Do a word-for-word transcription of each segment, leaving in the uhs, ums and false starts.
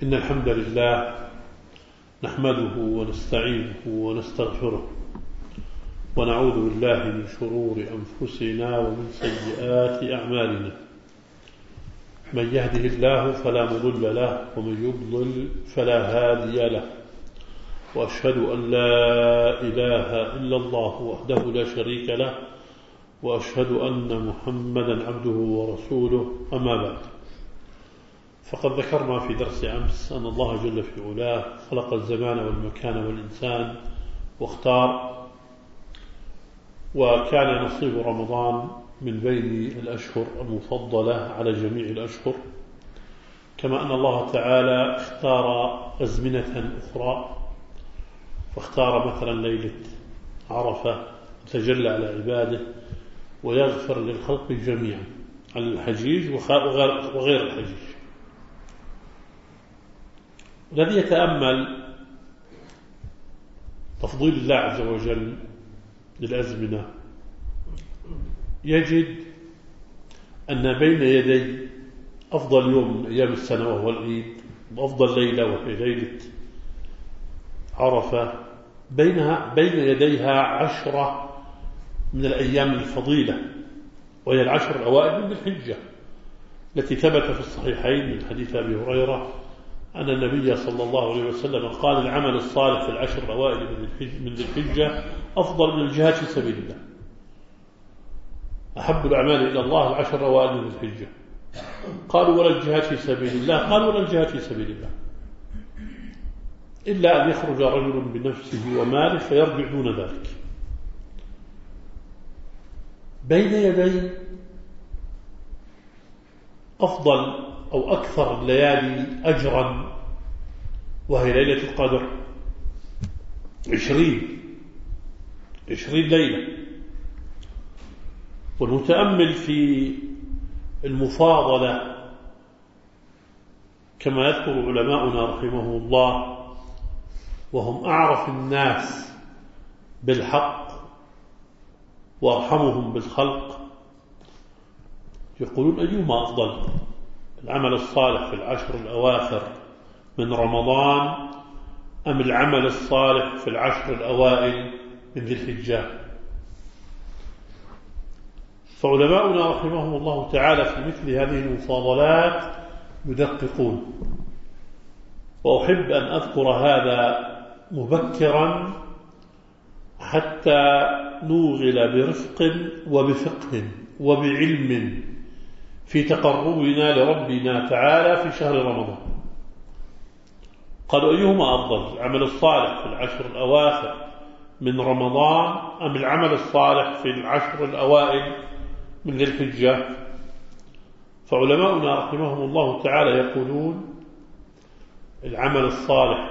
إن الحمد لله نحمده ونستعينه ونستغفره ونعوذ بالله من شرور أنفسنا ومن سيئات أعمالنا. من يهده الله فلا مضل له ومن يضلل فلا هادي له، وأشهد أن لا إله إلا الله وحده لا شريك له، وأشهد أن محمدا عبده ورسوله. أما بعد، فقد ذكرنا في درس أمس أن الله جل في علاه خلق الزمان والمكان والإنسان واختار، وكان نصيب رمضان من بين الأشهر المفضلة على جميع الأشهر، كما أن الله تعالى اختار أزمنة أخرى، فاختار مثلا ليلة عرفة تجلى على عباده ويغفر للخلق جميعا، على الحجيج وغير الحجيج. الذي يتأمل تفضيل الله عز وجل للأزمنة يجد أن بين يدي أفضل يوم من أيام السنة وهو العيد، وأفضل ليلة وهي ليلة عرفة، بينها بين يديها عشرة من الأيام الفضيلة، وهي العشر الأوائل من الحجة التي ثبت في الصحيحين من حديث أبي هريرة أن النبي صلى الله عليه وسلم قال: العمل الصالح في العشر الأوائل من ذي الحجة أفضل من الجهاد في سبيل الله. أحب الأعمال إلى الله العشر الأوائل من ذي الحجة. قالوا: ولا الجهاد في سبيل الله؟ قالوا: ولا الجهاد في سبيل الله إلا أن يخرج رجل بنفسه وماله فيرجع دون ذلك. بين يدي أفضل أو أكثر الليالي أجرا وهي ليلة القدر، عشرين عشرين ليلة. والمتأمل في المفاضلة كما يذكر علماؤنا رحمه الله، وهم أعرف الناس بالحق وأرحمهم بالخلق، يقولون: أيهما أفضل، العمل الصالح في العشر الأواخر من رمضان أم العمل الصالح في العشر الأوائل من ذي الحجة؟ فعلماؤنا رحمهم الله تعالى في مثل هذه المفاضلات يدققون، وأحب أن أذكر هذا مبكرا حتى نوغل برفق وبفقه وبعلم في تقربنا لربنا تعالى في شهر رمضان. قالوا: أيهما أفضل، العمل الصالح في العشر الأواخر من رمضان أم العمل الصالح في العشر الأوائل من ذي الحجة؟ فعلماؤنا رحمهم الله تعالى يقولون: العمل الصالح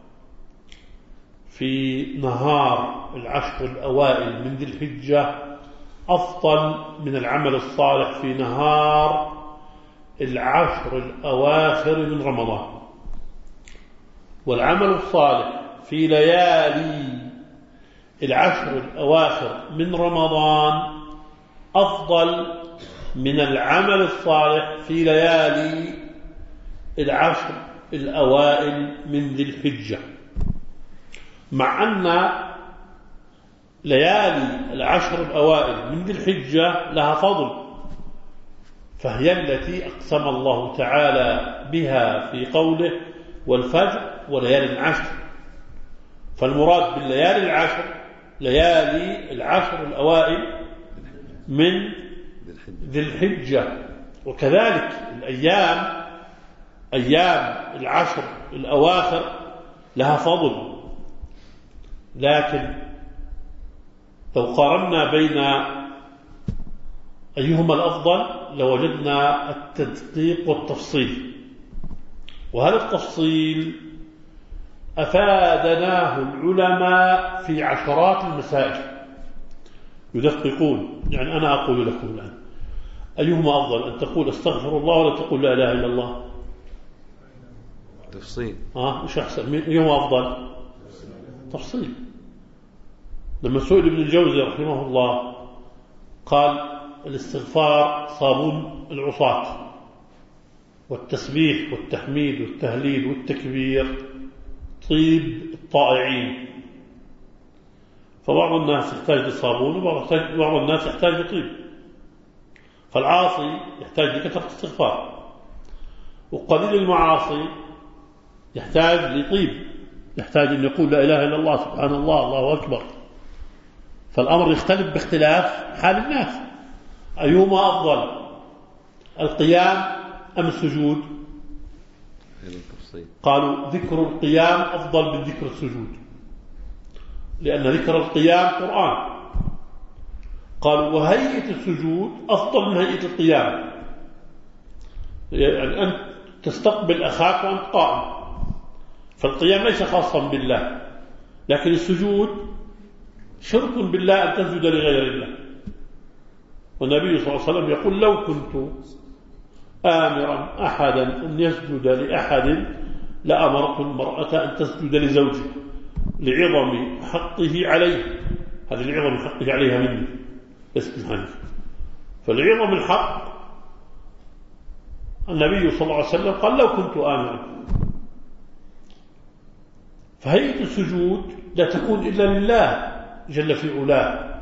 في نهار العشر الأوائل من ذي الحجة أفضل من العمل الصالح في نهار العشر الأواخر من رمضان. والعمل الصالح في ليالي العشر الأواخر من رمضان أفضل من العمل الصالح في ليالي العشر الأوائل من ذي الحجة، مع أن ليالي العشر الأوائل من ذي الحجة لها فضل، فهي التي أقسم الله تعالى بها في قوله: والفجر وليالي العشر. فالمراد بالليالي العشر ليالي العشر الأوائل من ذي الحجة. وكذلك الأيام أيام العشر الأواخر لها فضل، لكن لو قارنا بين أيهما الأفضل لوجدنا التدقيق والتفصيل، وهذا التفصيل أفادناه العلماء في عشرات المسائل يدققون. يعني أنا أقول لكم الآن: أيهما أفضل، أن تقول أستغفر الله ولا تقول لا إله إلا الله؟ تفصيل. ها مش أحسن؟ أيهما أفضل؟ تفصيل. لما سئل ابن الجوزي رحمه الله قال: الاستغفار صابون العصاة، والتسبيح والتحميد والتهليل والتكبير طيب الطائعين. فبعض الناس يحتاج للصابون وبعض الناس يحتاج لطيب. فالعاصي يحتاج لكثرة استغفار، وقليل المعاصي يحتاج لطيب، يحتاج أن يقول لا إله إلا الله سبحان الله الله أكبر. فالأمر يختلف باختلاف حال الناس. أيهما أفضل، القيام أم السجود؟ قالوا ذكر القيام أفضل من ذكر السجود، لأن ذكر القيام قرآن. قالوا وهيئة السجود أفضل من هيئة القيام، يعني أنت تستقبل أخاك وأنت قائم، فالقيام ليس خاصا بالله، لكن السجود شرك بالله أن تسجد لغير الله. والنبي صلى الله عليه وسلم يقول لو كنت آمرا أحدا أن يسجد لأحد لأمرت المرأة أن تسجد لزوجها لعظم حقه عليه. هذا لعظم حقه عليها مني اسمعني. فلعظم الحق النبي صلى الله عليه وسلم قال لو كنت آمرا. فهيئة السجود لا تكون إلا لله جل في علاه.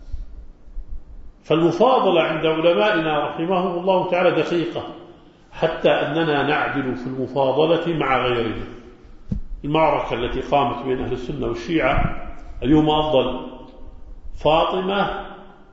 فالمفاضلة عند علمائنا رحمهم الله تعالى دقيقة، حتى أننا نعدل في المفاضلة مع غيرنا. المعركة التي قامت بين أهل السنة والشيعة أيهما أفضل، فاطمة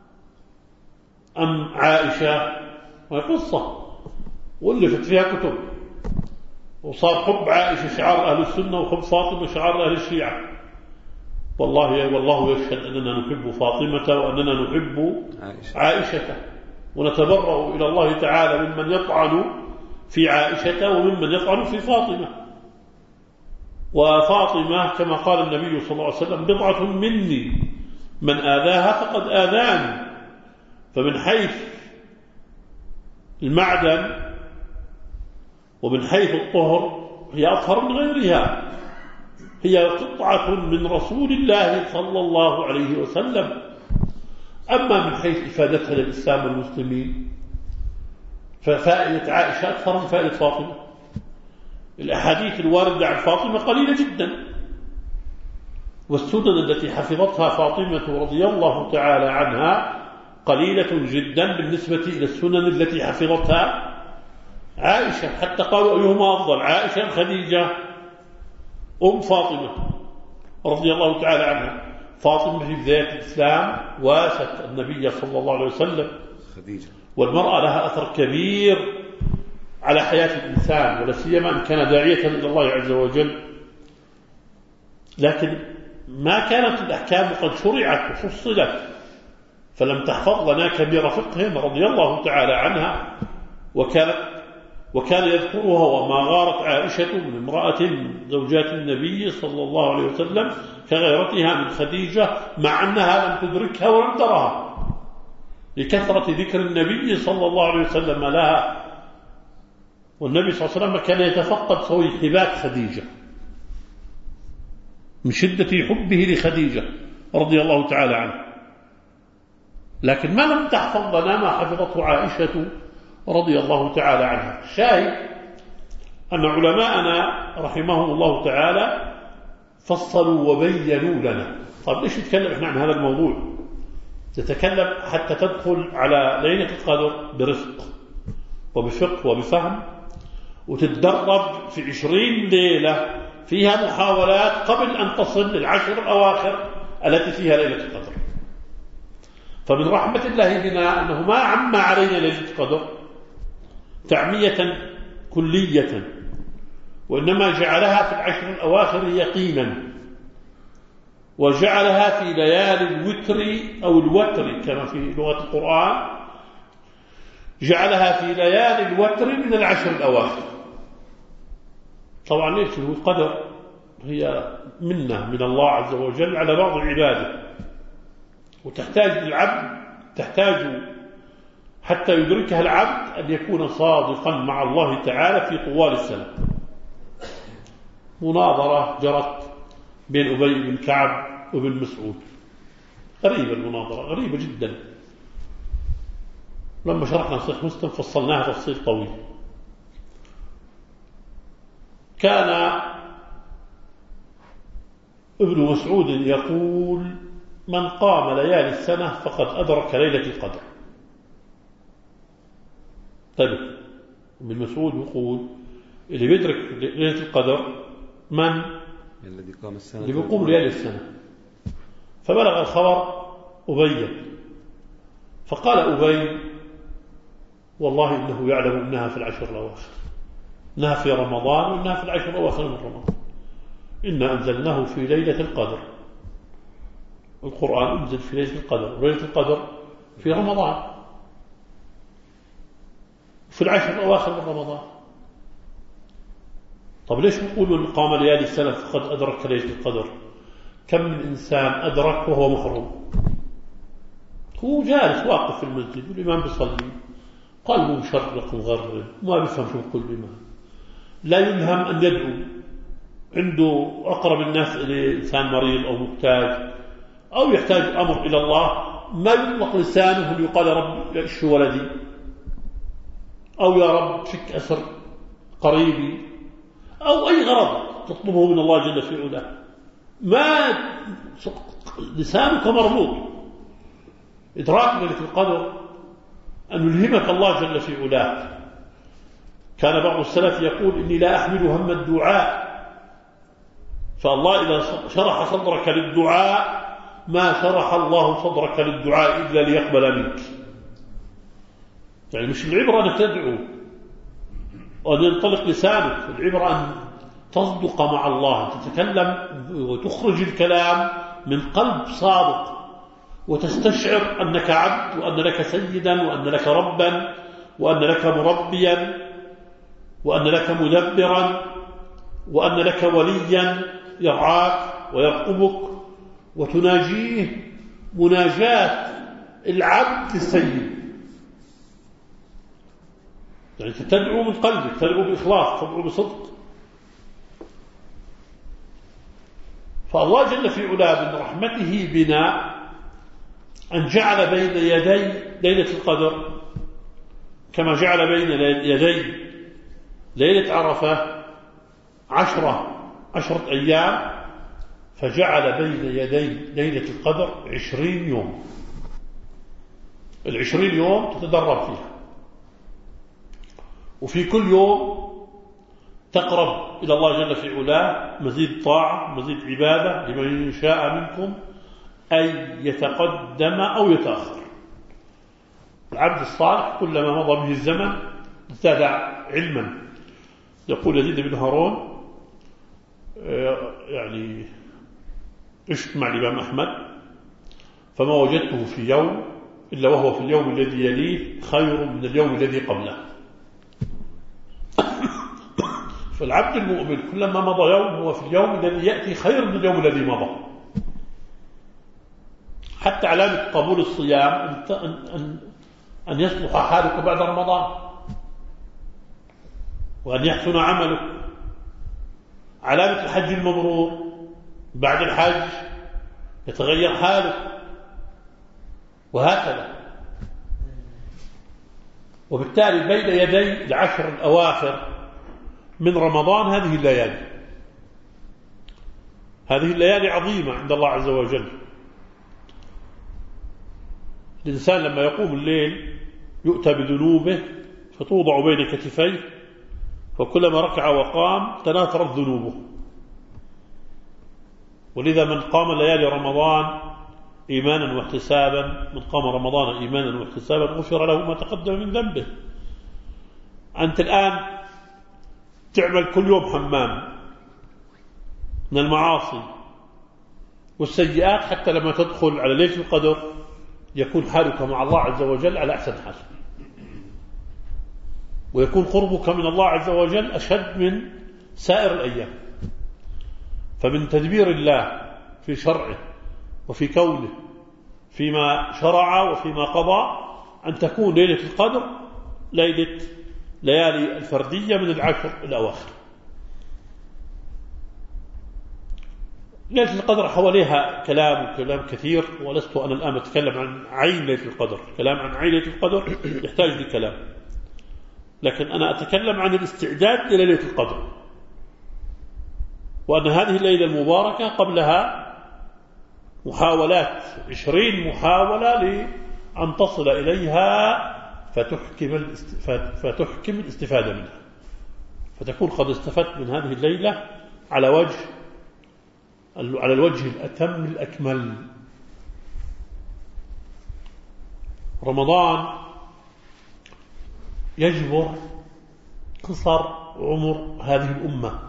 أم عائشة؟ وهي قصة وألفت فيها كتب، وصار حب عائشة شعار أهل السنة وحب فاطمة شعار أهل الشيعة. والله والله يشهد أننا نحب فاطمة وأننا نحب عائشة, عائشة ونتبرأ إلى الله تعالى ممن يطعن في عائشة وممن يطعن في فاطمة. وفاطمة كما قال النبي صلى الله عليه وسلم بضعة مني من آذاها فقد آذاني. فمن حيث المعدن ومن حيث الطهر هي أطهر من غيرها، هي قطعة من رسول الله صلى الله عليه وسلم. أما من حيث إفادتها للإسلام والمسلمين ففائدة عائشة أكثر من فائدة فاطمة. الأحاديث الواردة عن فاطمة قليلة جدا، والسنن التي حفظتها فاطمة رضي الله تعالى عنها قليلة جدا بالنسبة إلى السنن التي حفظتها عائشة. حتى قالوا أيهما أفضل، عائشة أم خديجة؟ أم فاطمة رضي الله تعالى عنها. فاطمة في بداية الإسلام واست النبي صلى الله عليه وسلم خديجة، والمرأة لها أثر كبير على حياة الإنسان، ولا سيما أن كان داعية إلى الله عز وجل. لكن ما كانت الأحكام قد شرعت وفصلت، فلم تحفظ لنا كبير فقه رضي الله تعالى عنها. وكانت وكان يذكرها وما غارت عائشة من امرأة زوجات النبي صلى الله عليه وسلم كغيرتها من خديجة، مع أنها لم تدركها ولم ترها لكثرة ذكر النبي صلى الله عليه وسلم لها. والنبي صلى الله عليه وسلم كان يتفقد سوي حبات خديجة من شدة حبه لخديجة رضي الله تعالى عنها، لكن ما لم تحفظ لنا ما حفظته عائشة رضي الله تعالى عنها. شاهد أن علماءنا رحمهم الله تعالى فصلوا وبينوا لنا. طيب ليش نتكلم احنا عن هذا الموضوع؟ نتكلم حتى تدخل على ليلة القدر برفق وبفقه وبفهم، وتتدرب في عشرين ليلة فيها محاولات قبل أن تصل للعشر الأواخر التي فيها ليلة القدر. فمن رحمة الله بنا أنه ما عم علينا ليلة القدر تعمية كلية، وإنما جعلها في العشر الأواخر يقينا، وجعلها في ليالي الوتر أو الوتر كما في لغة القرآن، جعلها في ليالي الوتر من العشر الأواخر. طبعا ليش القدر هي منة من الله عز وجل على بعض عباده، وتحتاج للعبد تحتاج حتى يدركها العبد أن يكون صادقا مع الله تعالى في طوال السنة. مناظرة جرت بين أبي بن كعب وبن مسعود، غريبة المناظرة، غريبة جدا. لما شرحنا صحيح مسلم فصلناها تفصيل طويل. كان ابن مسعود يقول من قام ليالي السنة فقد أدرك ليلة القدر. طيب ابن مسعود يقول اللي بيدرك ليلة القدر من الذي قام السنة اللي بيقوم ليالي السنة. فبلغ الخبر أبي فقال أبي والله إنه يعلم أنها في العشر الأواخر، إنها في رمضان وإنها في العشر الأواخر من رمضان، إنا أنزلناه في ليلة القدر. القرآن أنزل في ليلة القدر، وليلة القدر في رمضان في العشر الأواخر من رمضان. طب ليش نقول من قام ليالي السنة فقد أدرك ليلة القدر؟ كم من إنسان أدرك وهو محروم، هو جالس واقف في المسجد والإمام بيصلي قلبه مشرق مغرب ما بيفهم شو بقول الإمام، لا يلهم أن يدعو، عنده أقرب الناس إليه إنسان مريض أو محتاج أو يحتاج أمر إلى الله، ما يطلق لسانه ليقال يا رب اشف ولدي أو يا رب فك أسر قريبي أو أي غرض تطلبه من الله جل في علاه، ما لسانك مربوط. إدراك ليلة القدر أن يلهمك الله جل في علاه. كان بعض السلف يقول إني لا أحمل هم الدعاء، فالله إذا شرح صدرك للدعاء ما شرح الله صدرك للدعاء إلا ليقبل منك. يعني مش العبرة أنك تدعو وأن ينطلق لسانك، العبرة أن تصدق مع الله، تتكلم وتخرج الكلام من قلب صادق وتستشعر أنك عبد وأن لك سيدا وأن لك ربا وأن لك مربيا وأن لك مدبرا وأن لك وليا يرعاك ويرقبك وتناجيه مناجاة العبد للسيد. يعني تدعو من قلبك، تدعو بإخلاص، تدعو بصدق. فالله جل في علاه من رحمته بنا أن جعل بين يدي ليلة القدر كما جعل بين يدي ليلة عرفة عشرة عشرة أيام، فجعل بين يدي ليلة القدر عشرين يوم. العشرين يوم تتدرب فيها، وفي كل يوم تقرب إلى الله جل في علاه مزيد طاعة مزيد عبادة لمن شاء منكم أي يتقدم أو يتأخر. العبد الصالح كلما مضى به الزمن ازداد علما. يقول يزيد بن هارون يعني عشت مع الإمام أحمد فما وجدته في يوم إلا وهو في اليوم الذي يليه خير من اليوم الذي قبله. فالعبد المؤمن كلما مضى يوم هو في اليوم الذي يأتي خير من اليوم الذي مضى. حتى علامة قبول الصيام أن, أن, أن يصلح حالك بعد رمضان وأن يحسن عملك. علامة الحج المبرور بعد الحج يتغير حالك، وهكذا. وبالتالي بين يدي العشر الأواخر من رمضان هذه الليالي هذه الليالي عظيمة عند الله عز وجل. الإنسان لما يقوم الليل يؤتى بذنوبه فتوضع بين كتفيه، فكلما ركع وقام تناثرت ذنوبه. ولذا من قام ليالي رمضان إيمانا واحتسابا، من قام رمضان إيمانا واحتسابا غفر له ما تقدم من ذنبه. أنت الآن تعمل كل يوم حمام من المعاصي والسيئات، حتى لما تدخل على ليلة القدر يكون حالك مع الله عز وجل على أحسن حال، ويكون قربك من الله عز وجل أشد من سائر الأيام. فمن تدبير الله في شرعه وفي كونه فيما شرع وفيما قضى أن تكون ليلة القدر ليلة ليالي الفردية من العشر الأواخر. ليلة القدر حواليها كلام وكلام كثير، ولست أنا الآن أتكلم عن عين ليلة القدر. كلام عن عين ليلة القدر يحتاج لكلام، لكن أنا أتكلم عن الاستعداد لليلة القدر. وأن هذه الليلة المباركة قبلها محاولات عشرين محاولة لأن تصل إليها فتحكم فتحكم الاستفادة منها، فتكون قد استفدت من هذه الليلة على وجه على الوجه الأتم الأكمل. رمضان يجبر قصر عمر هذه الأمة.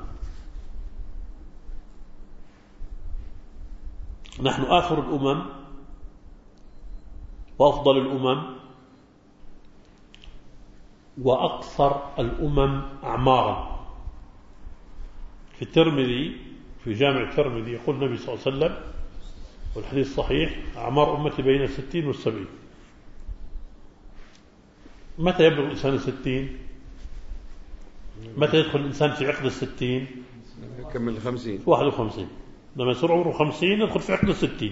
نحن آخر الأمم وأفضل الأمم وأقصر الأمم أعمارا. في الترمذي في جامع الترمذي يقول النبي صلى الله عليه وسلم والحديث صحيح: أعمار أمتي بين الستين والسبعين. متى يبلغ الإنسان الستين؟ متى يدخل الإنسان في عقد الستين؟ كمل الخمسين واحد وخمسين. لما يصير عمره خمسين يدخل في عقد الستين.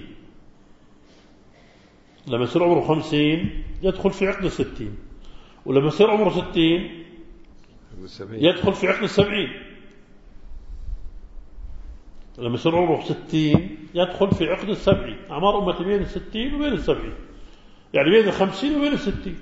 لما يصير عمره خمسين يدخل في عقد الستين. ولما يصير عمره ستين يدخل في عقد السبعين. لما يصير عمره ستين يدخل في عقد السبعين. أعمار أمتي بين الستين وبين السبعين، يعني بين الخمسين وبين الستين.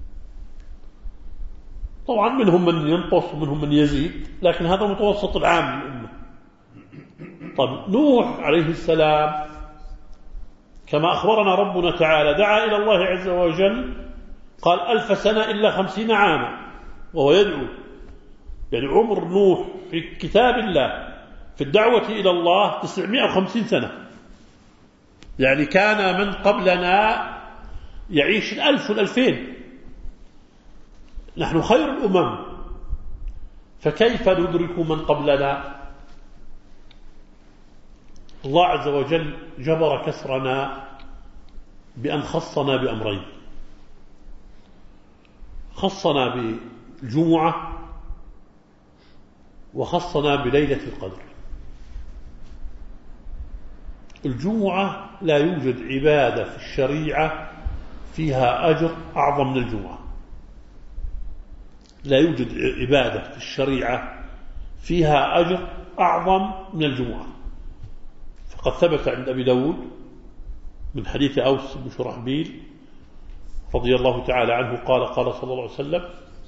طبعا منهم من ينقص ومنهم من يزيد، لكن هذا متوسط العام للأمة. طب نوح عليه السلام كما أخبرنا ربنا تعالى دعا إلى الله عز وجل، قال ألف سنة إلا خمسين عاما وهو يدعو. يعني عمر نوح في كتاب الله في الدعوة إلى الله تسعمائة وخمسين سنة. يعني كان من قبلنا يعيش الألف والألفين. نحن خير الأمم، فكيف ندرك من قبلنا؟ الله عز وجل جبر كسرنا بأن خصنا بأمرين: خصنا بالجمعة وخصنا بليلة القدر. الجمعة لا يوجد عبادة في الشريعة فيها أجر أعظم من الجمعة. لا يوجد عبادة في الشريعة فيها أجر أعظم من الجمعة. فقد ثبت عند أبي داود من حديث أوس بن شرحبيل رضي الله تعالى عنه قال قال صلى الله عليه وسلم: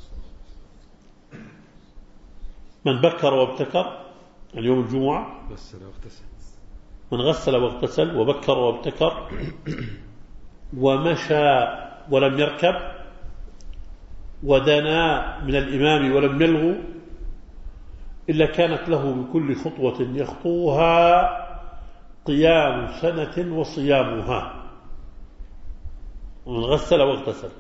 من بكر وابتكر، يعني يوم الجمعة، من غسل واغتسل وبكر وابتكر ومشى ولم يركب ودنا من الإمام ولم يلغو إلا كانت له بكل خطوة يخطوها قيام سنة وصيامها. ومن غسل واغتسل،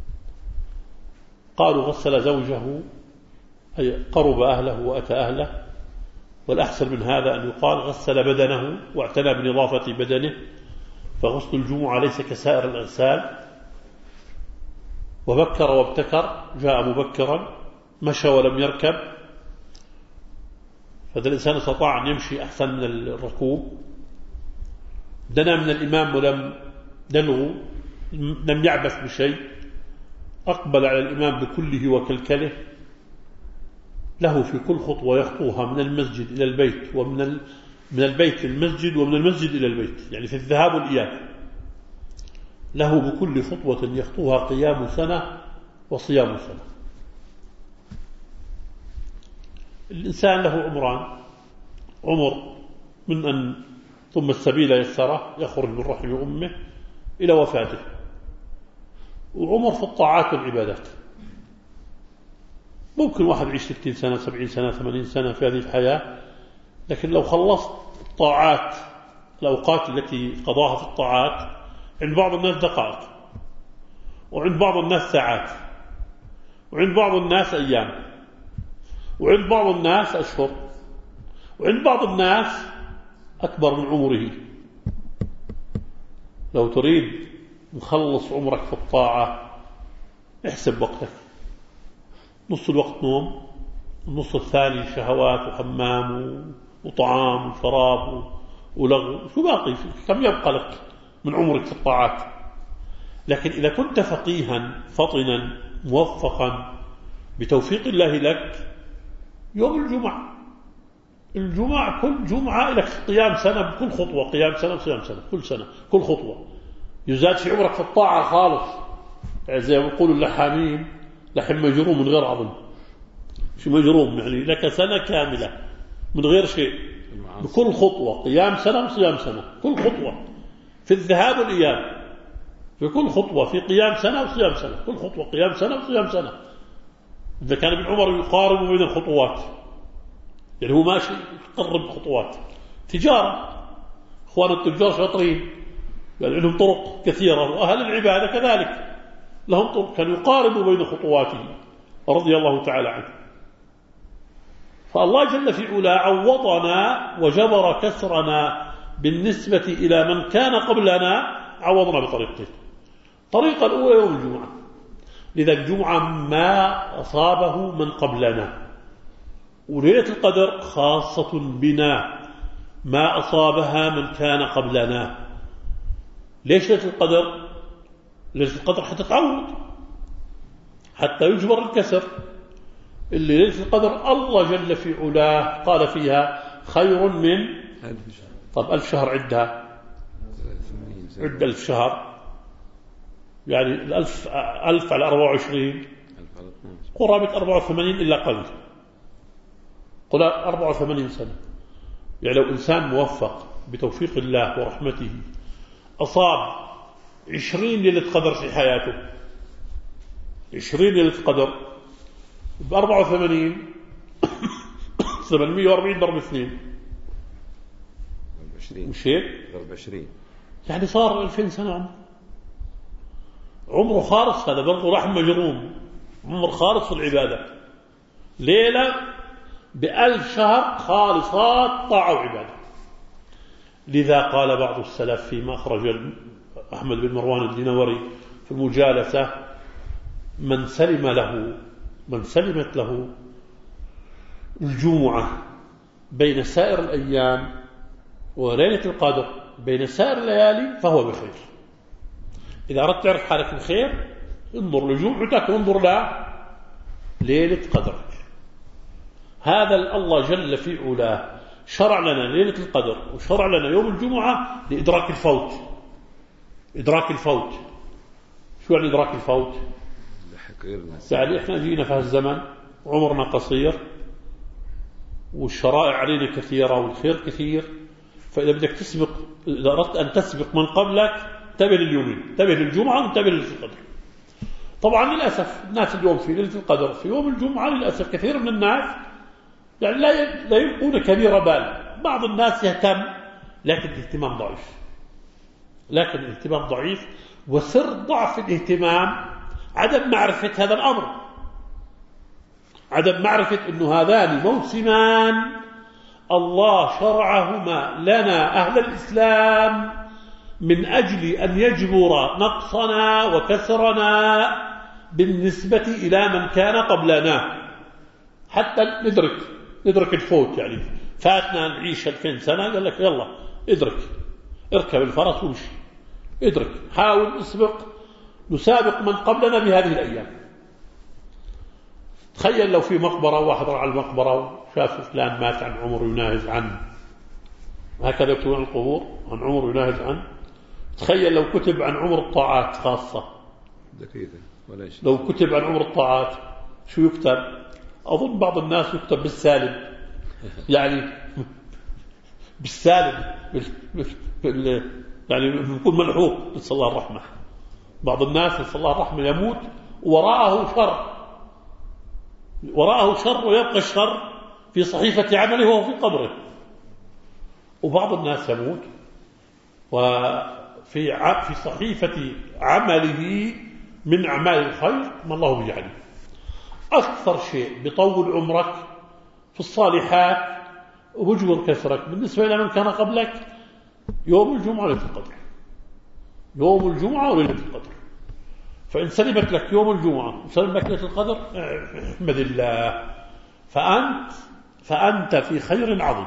قالوا غسل زوجه أي قرب أهله وأتى أهله، والأحسن من هذا أن يقال غسل بدنه واعتنى بنظافة بدنه، فغسل الجمعة ليس كسائر الأغسال. وبكر وابتكر، جاء مبكرا، مشى ولم يركب، فإذا الإنسان استطاع أن يمشي أحسن من الركوب. دنا من الإمام ولم يلغو، لم يعبث بشيء، أقبل على الإمام بكله وكلكله، له في كل خطوة يخطوها من المسجد إلى البيت ومن من البيت للمسجد ومن المسجد إلى البيت، يعني في الذهاب والإياب، له بكل خطوة يخطوها قيام سنة وصيام سنة. الإنسان له عمران: عمر من أن ثم السبيل يسره يخرج من رحم أمه إلى وفاته، وعمر في الطاعات والعبادات. ممكن واحد يعيش ستين سنة سبعين سنة ثمانين سنة في هذه الحياة، لكن لو خلصت الطاعات الأوقات التي قضاها في الطاعات، عند بعض الناس دقائق، وعند بعض الناس ساعات، وعند بعض الناس أيام، وعند بعض الناس أشهر، وعند بعض الناس أكبر من عمره. لو تريد نخلص عمرك في الطاعة احسب وقتك: نص الوقت نوم، النص الثاني شهوات وحمام وطعام وشراب ولغو، شو باقي؟ كم يبقى لك من عمرك في الطاعات؟ لكن إذا كنت فقيها فطنا موفقا بتوفيق الله لك، يوم الجمعة الجمعة كل جمعة لك قيام سنة بكل خطوة، قيام سنة وصيام سنة، كل سنة كل خطوة يزاد في عمرك في الطاعة خالص. يعني زي ما يقولوا اللحامين لحم مجروم من غير عظم، شو مجروم يعني لك سنة كاملة من غير شيء، بكل خطوة قيام سنة وصيام سنة، كل خطوة في الذهاب والإياب، في كل خطوة في قيام سنة وصيام سنة، كل خطوة قيام سنة وصيام سنة. إذا كان ابن عمر يقارب بين الخطوات، يعني هو ماشي يقرب خطوات. تجارة، إخوان التجار شاطرين يعني لهم طرق كثيرة، وأهل العبادة كذلك لهم طرق، كانوا يقاربوا بين خطواته رضي الله تعالى عنه. فالله جل في علاه عوضنا وجبر كسرنا بالنسبة إلى من كان قبلنا، عوضنا بطريقتين. الطريقة الأولى يوم الجمعة، لذا الجمعة ما أصابه من قبلنا، وليلة القدر خاصة بنا ما أصابها من كان قبلنا. ليش ليلة القدر؟ ليلة القدر حتى تعوض، حتى يجبر الكسر. اللي ليلة القدر الله جل في علاه قال فيها خير من ألف شهر. طب ألف شهر عدها، عد ألف شهر، يعني الألف ألف على أربعة وعشرين قرابة أربعة وثمانين إلا قليل، قل أربعة وثمانين سنة. يعني لو إنسان موفق بتوفيق الله ورحمته أصاب عشرين ليلة قدر في حياته، عشرين ليلة قدر بأربعة وثمانين ثمانمائة وأربعين ضرب اثنين مش هيك؟ ضرب عشرين يعني صار ألفين سنة عمره، عمره خالص. هذا برضه رحم مجروم، عمر خالص في العبادة. ليلة بألف شهر خالصات طاعة وعبادة. لذا قال بعض السلف فيما أخرج أحمد بن مروان الدينوري في المجالسة: من سلم له من سلمت له الجمعة بين سائر الأيام وليلة القدر بين سائر الليالي فهو بخير. إذا أردت تعرف حالك بخير انظر لجمعتك وانظر لا ليلة قدرك. هذا الله جل في علاه شرع لنا ليلة القدر وشرع لنا يوم الجمعة لإدراك الفوت. إدراك الفوت شو يعني إدراك الفوت؟ يعني إحنا جينا في هالزمن عمرنا قصير والشرائع علينا كثيرة والخير كثير، فإذا بدك تسبق، إذا أردت أن تسبق من قبلك انتبه لليومين، انتبه للجمعة وانتبه لليلة القدر. طبعا للأسف الناس اليوم في ليلة القدر في يوم الجمعة للأسف كثير من الناس يعني لا لا يلقون كبير بال. بعض الناس يهتم لكن الاهتمام ضعيف، لكن الاهتمام ضعيف. وسر ضعف الاهتمام عدم معرفة هذا الأمر، عدم معرفة أنه هذان موسمان الله شرعهما لنا أهل الإسلام من أجل أن يجبر نقصنا وكسرنا بالنسبة إلى من كان قبلنا، حتى ندرك ندرك الفوت. يعني فاتنا نعيش ألفين سنة، قال لك يلا ادرك، اركب الفرس ومشي، ادرك، حاول اسبق، نسابق من قبلنا بهذه الأيام. تخيل لو في مقبرة واحد راح على المقبرة وشاف فلان مات عن عمر يناهز عنه، هكذا يكتب عن القبور عن عمر يناهز عنه. تخيل لو كتب عن عمر الطاعات خاصة، لو كتب عن عمر الطاعات شو يكتب؟ أظن بعض الناس يكتب بالسالب، يعني بالسالب بال... بال... يعني يكون ملحوق، نسأل الله الرحمة. بعض الناس نسأل الله الرحمة يموت وراءه شر، وراءه شر ويبقى الشر في صحيفة عمله وهو في قبره. وبعض الناس يموت وفي في صحيفة عمله من أعمال الخير ما الله بيجعله. أكثر شيء بيطول عمرك في الصالحات وبجبر كسرك بالنسبة إلى من كان قبلك يوم الجمعة وليلة القدر، يوم الجمعة وليلة القدر. فإن سلمت لك يوم الجمعة وسلم لك ليلة القدر احمد الله، فأنت فأنت في خير عظيم،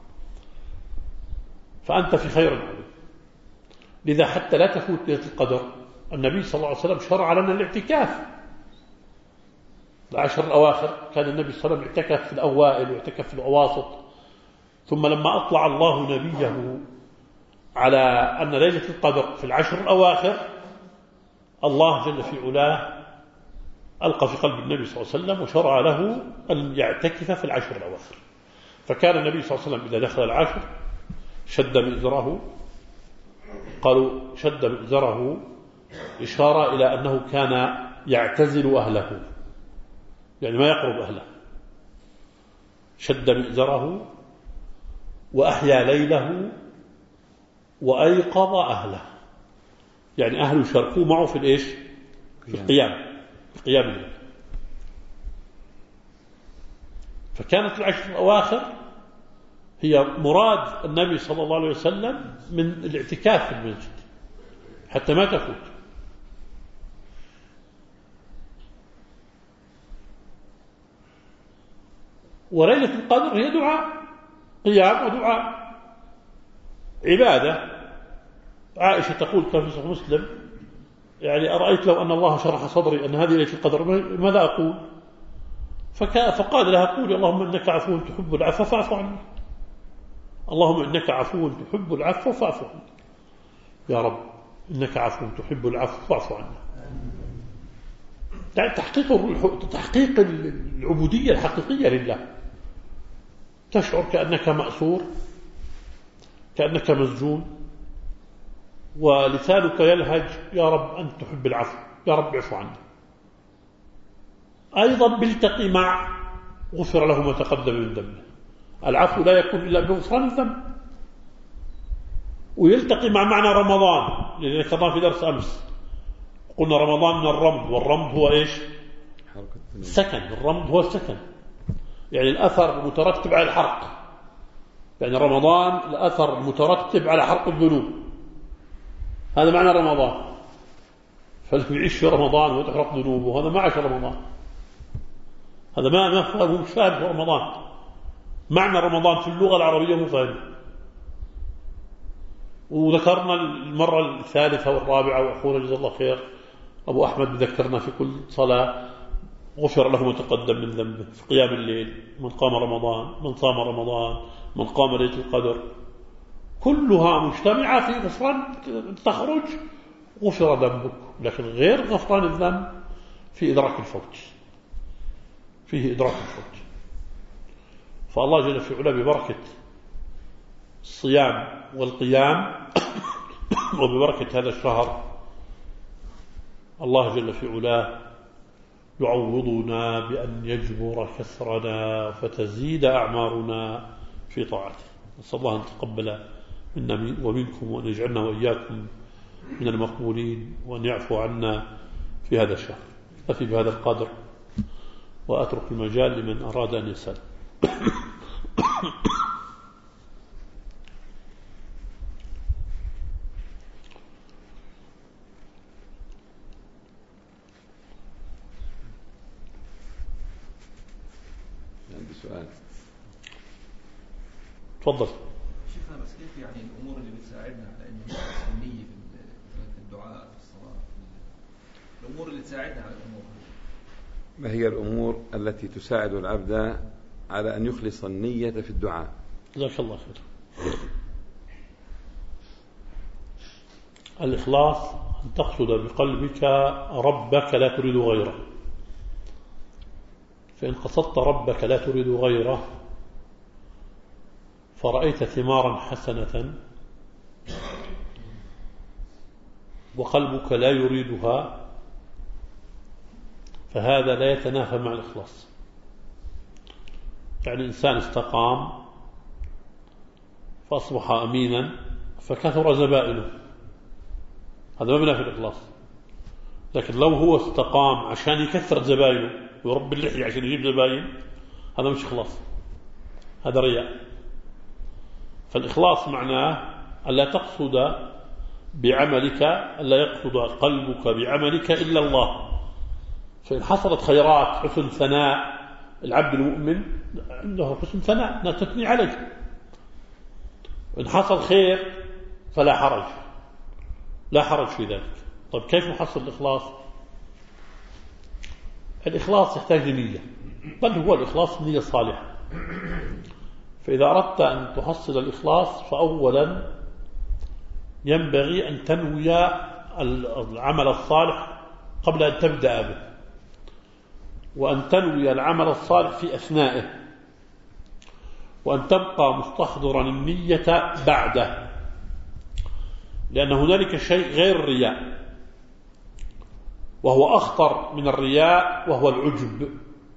فأنت في خير عظيم. لذا حتى لا تفوت ليلة القدر النبي صلى الله عليه وسلم شرع لنا الاعتكاف. العشر الأواخر كان النبي صلى الله عليه وسلم اعتكف في الأوائل واعتكف في الأواسط، ثم لما أطلع الله نبيه على أن ليلة القدر في العشر الأواخر، الله جل في علاه ألقى في قلب النبي صلى الله عليه وسلم وشرع له أن يعتكف في العشر الأواخر. فكان النبي صلى الله عليه وسلم إذا دخل العشر شد مئزره، قالوا شد مئزره إشارة إلى أنه كان يعتزل أهله، يعني ما يقرب أهله. شد مئزره وأحيا ليله وأيقظ أهله، يعني أهله شاركوه معه في الإيش؟ في القيام، في قيام الليل. فكانت العشر الأواخر هي مراد النبي صلى الله عليه وسلم من الاعتكاف في المسجد حتى ما تفوت. وليلة القدر هي دعاء، قيام ودعاء، عبادة. عائشة تقول كما في صحيح مسلم: يعني أرأيت لو أن الله شرح صدري أن هذه ليلة القدر ماذا أقول؟ فقال لها: قولي اللهم إنك عفو تحب العفو فاعف عني. اللهم إنك عفو تحب العفو فاعف عني. يا رب إنك عفو تحب العفو فاعف عني. تحقيق تحقيق العبودية الحقيقية لله. تشعر كأنك مأسور، كأنك مسجون، ولسانك يلهج: يا رب أنت تحب العفو، يا رب اعف عني. أيضا بيلتقي مع غفر له ما تقدم من ذنبه. العفو لا يكون إلا بغفران الذنب. ويلتقي مع معنى رمضان، لأن ذكرنا في درس أمس قلنا رمضان من الرمض، والرمض هو إيش؟ السكن. الرمض هو السكن، يعني الأثر المترتب على الحرق. يعني رمضان الأثر المترتب على حرق الذنوب، هذا معنى رمضان. فاللي يعيش في رمضان وتحرق ذنوبه هذا ما عاش رمضان، هذا ما ما فهمه، مش فاهم في رمضان. معنى رمضان في اللغة العربية مو فاهم. وذكرنا المرة الثالثة والرابعة، وأخونا جزاه الله خير أبو أحمد بذكرنا في كل صلاة غفر له ما تقدم من ذنبه في قيام الليل. من قام رمضان، من صام رمضان، من قام ليلة القدر، كلها مجتمعة في غفران. تخرج غفر ذنبك، لكن غير غفران الذنب في إدراك الفوت، فيه إدراك الفوت. فالله جل في علا ببركة الصيام والقيام وببركة هذا الشهر، الله جل في علاه يعوضنا بأن يجبر كسرنا فتزيد أعمارنا في طاعته. نسأل الله أن تقبل منا ومنكم، وأن يجعلنا وإياكم من المقبولين، وأن يعفو عنا في هذا الشهر. أكتفي بهذا القدر وأترك المجال لمن أراد أن يسأل. عندي سؤال. تفضل. شيخنا، بس كيف يعني الأمور اللي بتساعدنا على إنه نحسن النية في الدعاء في الصلاة، الأمور اللي تساعدنا على الأمور؟ ما هي الأمور التي تساعد العبد على أن يخلص النية في الدعاء؟ جزاك الله خير. الإخلاص أن تقصد بقلبك ربك لا تريد غيره. فإن قصدت ربك لا تريد غيره فرأيت ثمارا حسنة وقلبك لا يريدها، فهذا لا يتنافى مع الإخلاص. يعني إنسان استقام فأصبح أمينا فكثر زبائنه، هذا مبنى في الإخلاص. لكن لو هو استقام عشان يكثر زبائنه ويربي اللحية عشان يجيب زبائن، هذا مش إخلاص، هذا رياء. فالإخلاص معناه ألا تقصد بعملك، ألا يقصد قلبك بعملك إلا الله. فإن حصلت خيرات، حسن ثناء، العبد المؤمن عنده حسن ثناء لا تثني عليه. إن حصل خير فلا حرج، لا حرج في ذلك. طيب كيف نحصل الإخلاص؟ الإخلاص يحتاج نية، بل هو الإخلاص نية صالحة. فإذا أردت أن تحصل الإخلاص فأولا ينبغي أن تنوي العمل الصالح قبل أن تبدأ به، وأن تنوي العمل الصالح في أثنائه، وأن تبقى مستحضرا النية بعده، لأن هنالك شيء غير الرياء وهو أخطر من الرياء، وهو العجب.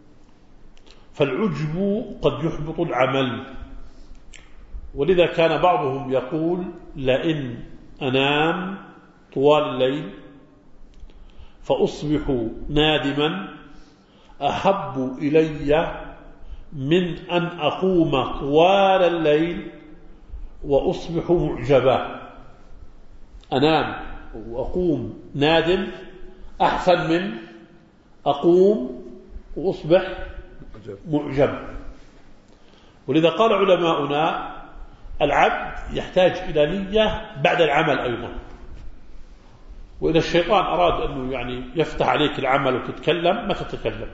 فالعجب قد يحبط العمل، ولذا كان بعضهم يقول: لئن أنام طوال الليل فأصبح نادما أحب إلي من أن أقوم طوال الليل وأصبح معجبا. أنام وأقوم نادم أحسن من أقوم وأصبح معجب. ولذا قال علماؤنا: العبد يحتاج إلى نية بعد العمل أيضا. وإذا الشيطان أراد أنه يعني يفتح عليك العمل وتتكلم، ما تتكلم.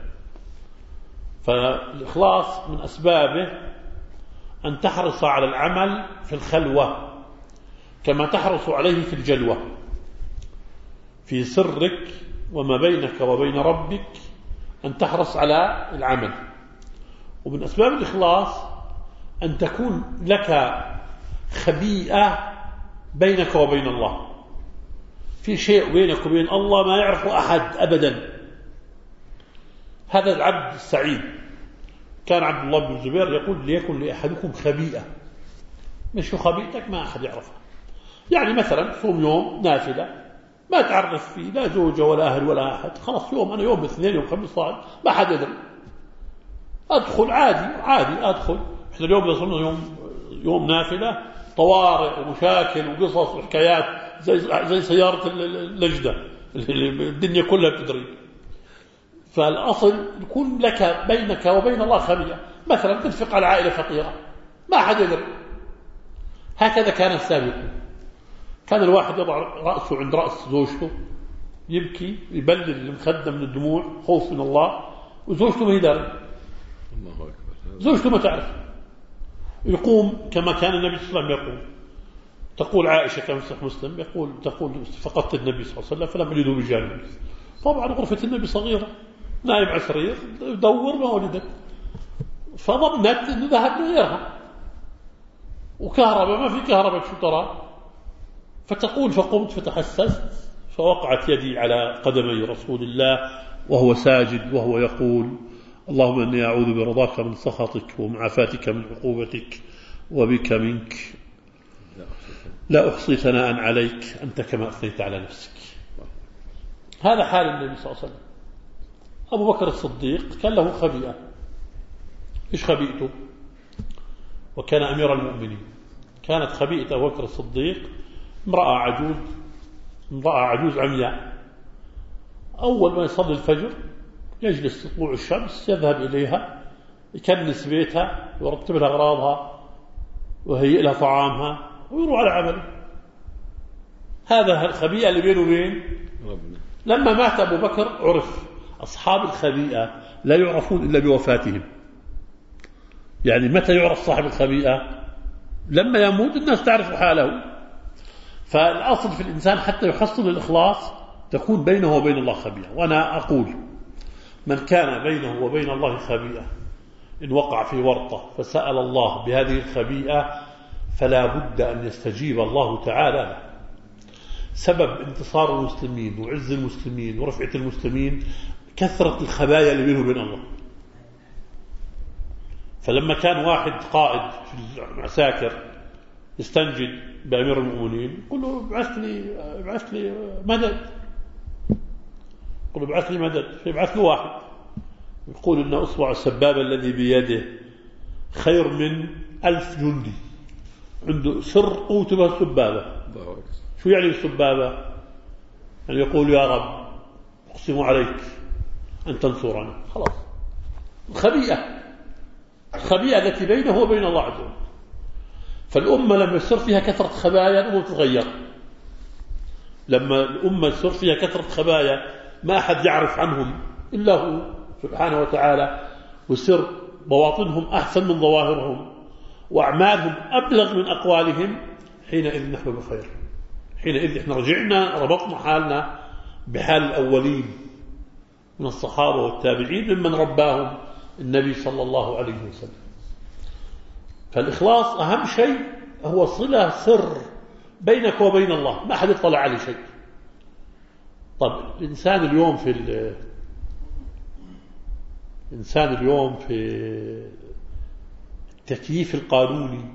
فالإخلاص من أسبابه أن تحرص على العمل في الخلوة كما تحرص عليه في الجلوة، في سرك وما بينك وبين ربك أن تحرص على العمل. ومن أسباب الإخلاص أن تكون لك خبيئة بينك وبين الله، في شيء بينك وبين الله ما يعرفه أحد أبدا. هذا العبد السعيد. كان عبد الله بن الزبير يقول: ليكن لأحدكم خبيئة. مش خبيئتك ما أحد يعرفها. يعني مثلا صوم يوم نافلة ما تعرف فيه لا زوجة ولا أهل ولا أحد، خلاص يوم أنا يوم اثنين يوم خميس صاعد ما حد يدري، أدخل عادي عادي أدخل. إحنا اليوم إذا صرنا يوم يوم نافلة طوارئ ومشاكل وقصص وحكايات زي زي سيارة اللجدة اللي الدنيا كلها بتدري. فالأصل يكون لك بينك وبين الله خبيئة. مثلا تنفق على عائلة فقيرة ما حد يدري. هكذا كان السابق. كان الواحد يضع رأسه عند رأس زوجته يبكي يبلل المخدة من الدموع خوف من الله، وزوجته ما يدري، زوجته ما تعرف. يقوم كما كان النبي صلى الله عليه وسلم يقول. تقول عائشة كما في صحيح مسلم يقول تقول فقدت النبي صلى الله عليه وسلم فلم أجده بجانبي. طبعا غرفة النبي صغيرة، نايم على السرير يدور ما وجدت، فظنت انه ذهب لغيرها، وكهرباء ما في كهرباء شو ترى. فتقول فقمت فتحسست فوقعت يدي على قدمي رسول الله وهو ساجد وهو يقول: اللهم إني أعوذ برضاك من سخطك ومعافاتك من عقوبتك وبك منك، لا أحصي ثناء عليك أنت كما أثنيت على نفسك. هذا حال النبي صلى الله عليه وسلم. أبو بكر الصديق كان له خبيئة. إيش خبيئته؟ وكان أمير المؤمنين. كانت خبيئة أبو بكر الصديق امرأة عجوز امرأة عجوز عمياء. أول ما يصلي الفجر يجلس طلوع الشمس يذهب إليها يكنس بيتها ويرتب لها أغراضها ويهيئ لها طعامها ويروح على عمله. هذا الخبيئة اللي بينه وبين ربنا. لما مات أبو بكر عرف. أصحاب الخبيئة لا يعرفون إلا بوفاتهم. يعني متى يعرف صاحب الخبيئة؟ لما يموت الناس تعرف حاله. فالأصل في الإنسان حتى يحصل الإخلاص تكون بينه وبين الله خبيئة. وأنا أقول: من كان بينه وبين الله خبيئة إن وقع في ورطة فسأل الله بهذه الخبيئة فلا بد أن يستجيب الله تعالى له. سبب انتصار المسلمين وعز المسلمين ورفعة المسلمين كثرة الخبايا اللي بينه وبين الله. فلما كان واحد قائد في المعساكر يستنجد بأمير المؤمنين يقول له: ابعث لي ابعث لي مدد. يقول له: ابعث لي مدد. فيبعث له واحد يقول إن أصبع السبابة الذي بيده خير من ألف جندي عنده سر قوته به السبابة. شو يعني السبابة؟ يعني يقول: يا رب أقسم عليك أن تنصرنا. خلاص. الخبيئة الخبيئة التي بينه وبين الله عز وجل. فالأمة لما يصير فيها كثرة خبايا الأمة تتغير. لما الأمة يصير فيها كثرة خبايا ما أحد يعرف عنهم إلا هو سبحانه وتعالى، ويصير بواطنهم أحسن من ظواهرهم، وأعمالهم أبلغ من أقوالهم، حينئذ نحن بخير. حينئذ إحنا رجعنا ربطنا حالنا بحال الأولين من الصحابة والتابعين ممن رباهم النبي صلى الله عليه وسلم. فالإخلاص أهم شيء هو صلة سر بينك وبين الله، ما أحد يطلع عليه شيء. طب الإنسان اليوم في الإنسان اليوم في التكييف القانوني،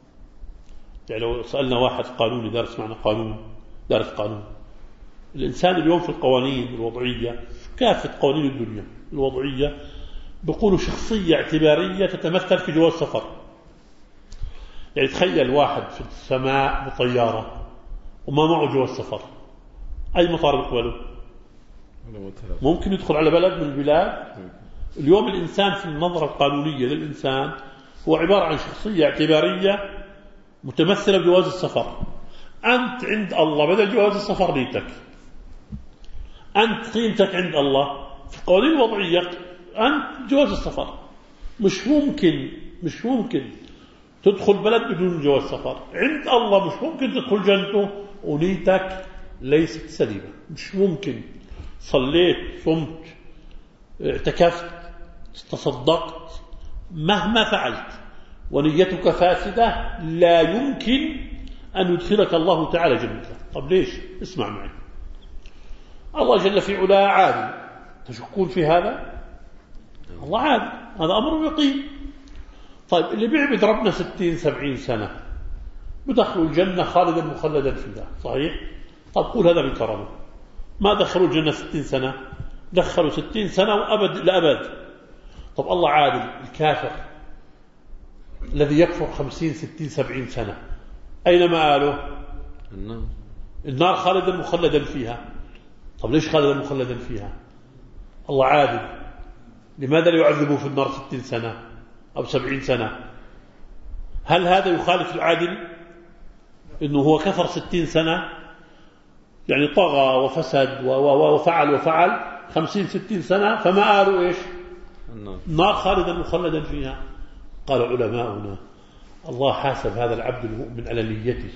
يعني لو سألنا واحد قانوني دارس معنى قانون دارس قانون، الإنسان اليوم في القوانين الوضعية كافة قوانين الدنيا الوضعية بيقولوا شخصية اعتبارية تتمثل في جواز سفر. يعني تخيل واحد في السماء بطيارة وما معه جواز سفر، أي مطار يقبله؟ ممكن يدخل على بلد من البلاد. اليوم الإنسان في النظرة القانونية للإنسان هو عبارة عن شخصية اعتبارية متمثلة بجواز السفر. أنت عند الله بدل جواز السفر ليتك، أنت قيمتك عند الله في القوانين الوضعية أنت جواز السفر. مش ممكن مش ممكن تدخل بلد بدون جواز سفر. عند الله مش ممكن تدخل جنته ونيتك ليست سليمة، مش ممكن. صليت، صمت، اعتكفت، تصدقت، مهما فعلت ونيتك فاسدة لا يمكن أن يدخلك الله تعالى جنته. طب ليش؟ اسمع معي. الله جل في علاه عادل، تشكون في هذا؟ الله عادل، هذا أمر يقين. طيب اللي بيعبد ربنا ستين سبعين سنة بدخلوا الجنة خالدا مخلدا فيها، صحيح؟ طب قول هذا من كرمه. ما دخلوا الجنة ستين سنة، دخلوا ستين سنة وأبد لأبد. طب الله عادل، الكافر الذي يكفر خمسين ستين سبعين سنة أين مآله؟ النار. النار خالدا مخلدا فيها. طب ليش خالدا مخلدا فيها؟ الله عادل، لماذا لا يعذبه في النار ستين سنة أو سبعين سنة؟ هل هذا يخالف العادل إنه هو كفر ستين سنة يعني طغى وفسد وفعل وفعل خمسين ستين سنة فمآله إيش؟ النار خالدا مخلدا فيها. قال علماؤنا الله حاسب هذا العبد المؤمن على نيته،